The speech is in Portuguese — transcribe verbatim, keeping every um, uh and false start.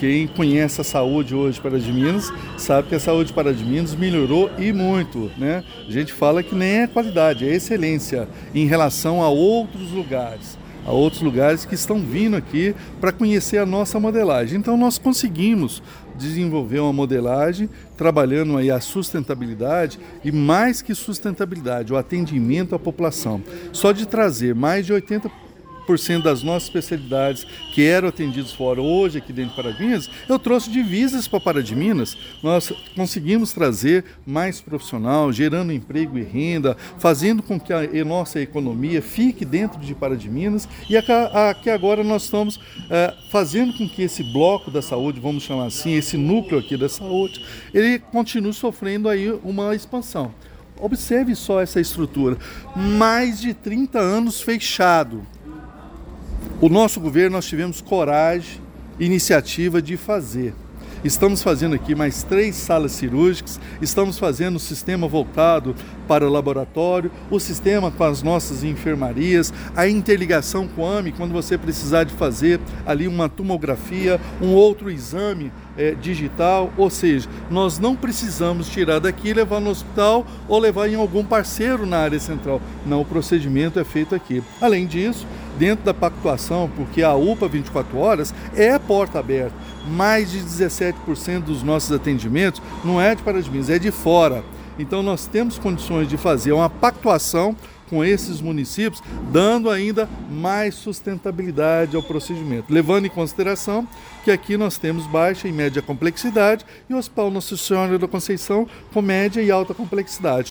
Quem conhece a saúde hoje para de Minas sabe que a saúde para de Minas melhorou e muito, né? A gente fala que nem é qualidade, é excelência em relação a outros lugares, a outros lugares que estão vindo aqui para conhecer a nossa modelagem. Então nós conseguimos desenvolver uma modelagem trabalhando aí a sustentabilidade e mais que sustentabilidade, o atendimento à população. Só de trazer mais de oitenta por cento das nossas especialidades que eram atendidas fora, hoje aqui dentro de Pará de Minas, eu trouxe divisas para Pará de Minas. Nós conseguimos trazer mais profissional, gerando emprego e renda, fazendo com que a nossa economia fique dentro de Pará de Minas, e aqui agora nós estamos é, fazendo com que esse bloco da saúde, vamos chamar assim, esse núcleo aqui da saúde, ele continue sofrendo aí uma expansão. Observe só essa estrutura, mais de trinta anos fechado. O nosso governo, nós tivemos coragem, iniciativa de fazer. Estamos fazendo aqui mais três salas cirúrgicas, estamos fazendo o sistema voltado para o laboratório, o sistema com as nossas enfermarias, a interligação com a AME, quando você precisar de fazer ali uma tomografia, um outro exame é, digital, ou seja, nós não precisamos tirar daqui e levar no hospital ou levar em algum parceiro na área central. Não, o procedimento é feito aqui. Além disso, dentro da pactuação, porque a U P A vinte e quatro horas é a porta aberta, mais de dezessete por cento dos nossos atendimentos não é de Pará de Minas, é de fora. Então nós temos condições de fazer uma pactuação com esses municípios, dando ainda mais sustentabilidade ao procedimento, levando em consideração que aqui nós temos baixa e média complexidade e o Hospital Nossa Senhora da Conceição com média e alta complexidade.